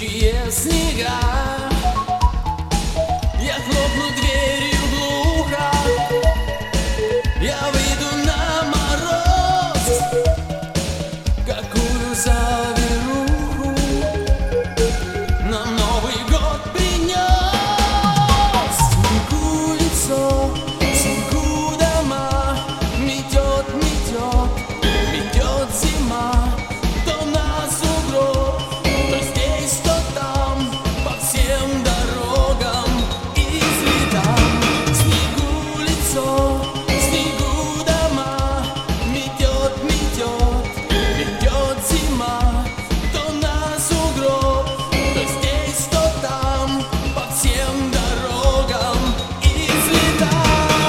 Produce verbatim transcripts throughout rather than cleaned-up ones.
колючие снега. Я хлопну дверью глухо, я выйду на мороз, какую завируху нам Новый год принес. Снегу лицо, снегу дома, метет, метет, метет зима. То на сугроб, то здесь, то там, по всем дорогам и следам. Снегу лицо, снегу дома, метет, метет, метет зима. То на сугроб, то здесь, то там, по всем дорогам и следам.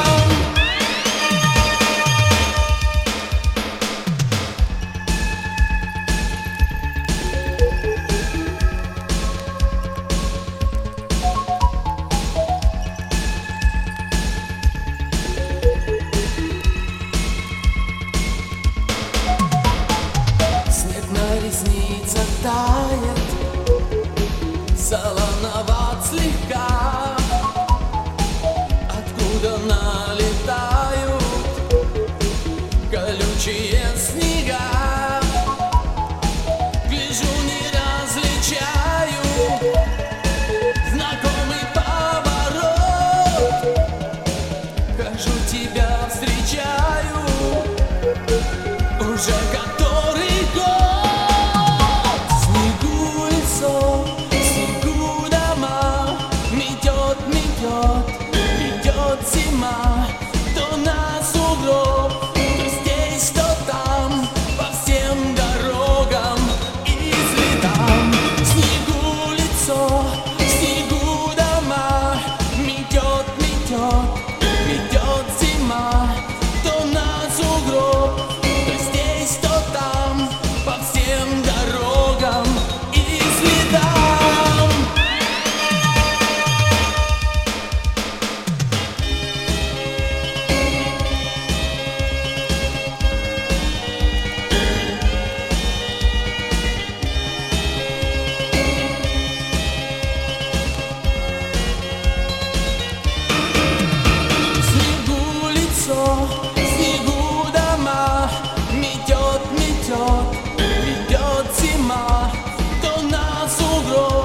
Снег на ресницах тает, солоноват слегка. Откуда налетают колючие снега? Гляжу, не различаю знакомый поворот. Хожу, тебя встречаю уже который год. Снегу лицо, снегу дома, метет, метет, метет зима. То на сугроб, то здесь, то там, по всем дорогам и следам. Снегу лицо, снегу дома, метет, метет, метет зима. То на сугроб, то здесь, то там, по всем дорогам и следам. Снегу лицо, снегу дома, метет, метет, метет зима. То на сугроб,